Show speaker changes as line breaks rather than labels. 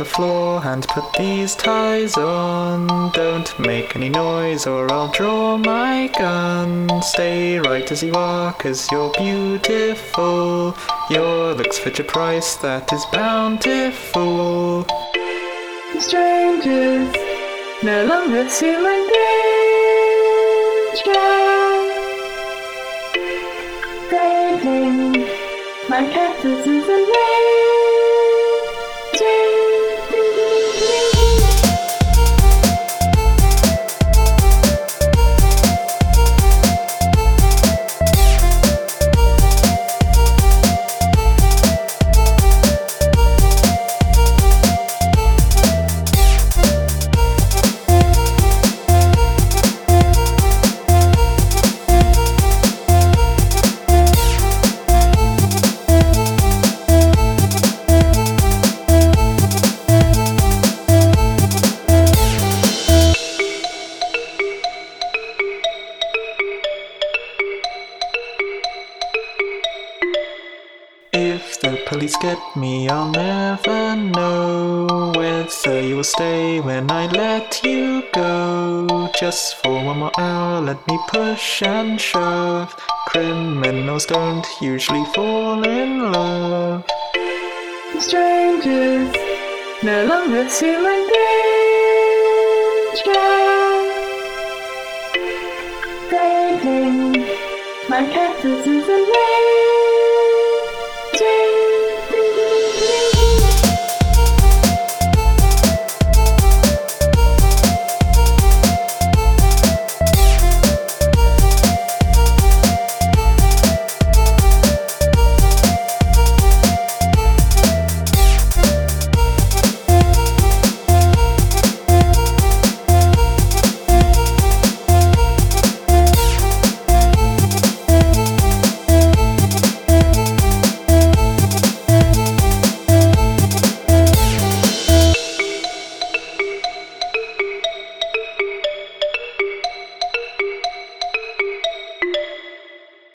the floor and put these ties on. Don't make any noise or I'll draw my gun. Stay right as you are, 'cause you're beautiful. Your looks fit your price, that is bountiful.
Strangers no longer human danger. Dating my cactus is a
If the police get me, I'll never know whether you will stay when I let you go. Just for one more hour, let me push and shove. Criminals don't usually fall in love.
strangers no longer human danger. Dating my cactus is a